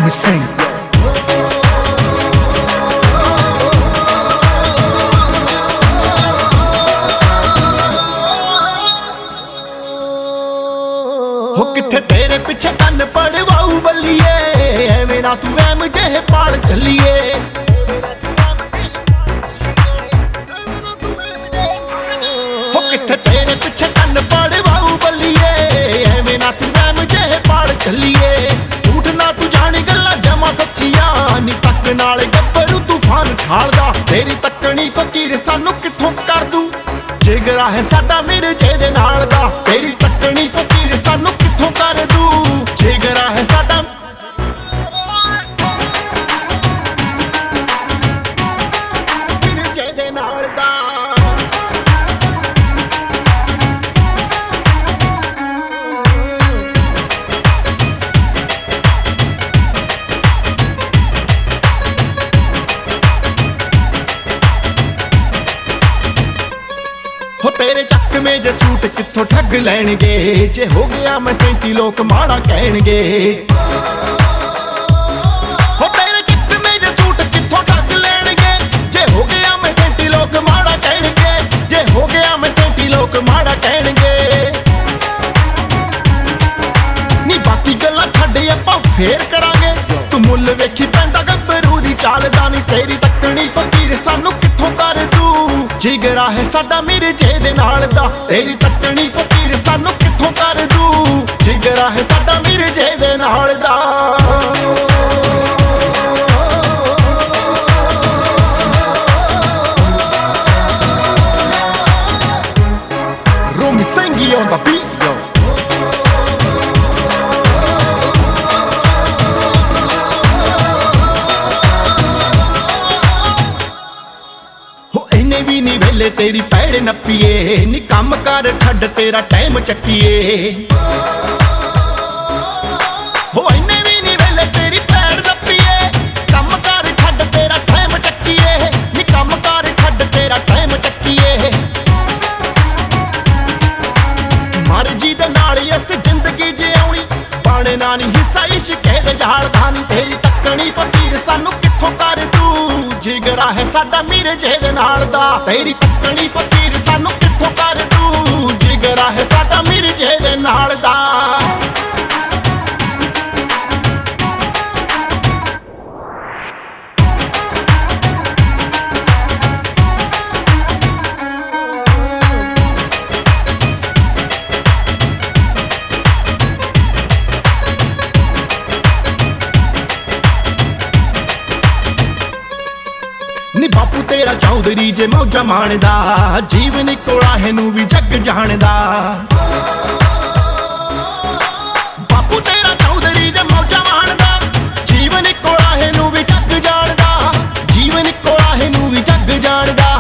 Romy Singh. हो किथे तेरे पिछे कन्न पड़वाऊ बल्लिए, एवें ना तू वहम जेहे पाल चलिए। हो किथे तेरे पिछे कन्न पड़वाऊ बल्लिए, एवें ना तू वहम जेहे पाल चलिए। झूठ ना तू जानी गल्लां जमा सच्चियां, नी तक नाल गब्बरू तूफान ठालदा। तेरी तकनी फकीर सानू किथों कर दू, जिगरा है साडा मेरे जेदे नाल दा। तेरी तकनी फकीर सानू किथों कर दू, जिगरा है साडा मेरे जेदे नाल दा। हो तेरे चकमे जे सूट किथों ठग लैणगे, जे हो गया मैं सेंटी लोक माड़ा कहणगे। हो तेरे चकमे जे सूट किथों ठग लैणगे, जे हो गया मैं सेंटी लोक माड़ा कहणगे। जे हो गया मैं सेंटी लोक माड़ा कहणगे। नी बाकी गल्लां छड्ड आपां फेर करांगे, तू मुੱਲ वेखी पैंदा गब्बरू दी चालदा। नी तेरी तकनी फकीर सानू किथों कर दू, जिगरा है साडा मेरे जेदे नाल दा। तेरी तकनी फकीर सानू किथों कर दू, जिगरा है साडा मेरे जेदे नाल दा। Romy Singh on the beat, yo. भी नी वेले तेरी पैड़ नप्पीए, नी कम कर छड्ड तेरा टाइम चक्कीए। हो इन्ने भी नी वेले तेरी पैड़ नप्पीए, कम कर छड्ड तेरा टाइम चक्कीए। नी कम कर छड्ड तेरा टाइम चक्कीए। मर्जी दे नाल इस जिंदगी जिउणी, पाणे ना नी हिस्सा इश्के दे जालदा। नी तेरी तकनी फकीर सानू किथों कर दू, जिगरा है साडा मेरे जेदे नाल दा। तेरी तकनी फकीर सानू किथों कर दू, जिगरा है साडा मेरे जेदे नाल दा। नी बापू तेरा चौधरी जे मौजा माणदा, जीवन कोला हैनू भी जग जाणदा। बापू तेरा चौधरी जे मौजा माणदा, जीवन कोला हैनू भी जग जाणदा। जीवन कोला हैनू भी जग जाणदा।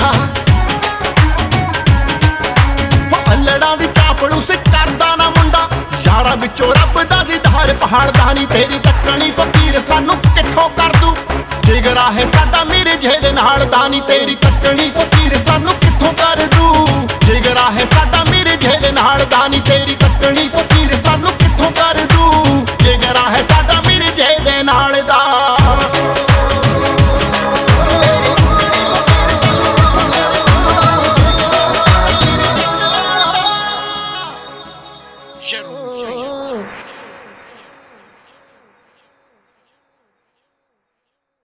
हो अल्लड़ां दी चापड़ू से करदा ना मुंडा, यारां विचों रब दा दीदार पहाड़दा। नी तेरी तकनी फकीर सानू किथों कर दू, जिगरा है साडा मेरे जेदे नाल दा। नी तेरी तकनी फकीर सानू किथों कर दू, जिगरा है साडा मेरे जेदे नाल दा। नी तेरी तकनी फकीर सानू किथों कर दू, जिगरा है साडा मेरे जेदे नाल दा।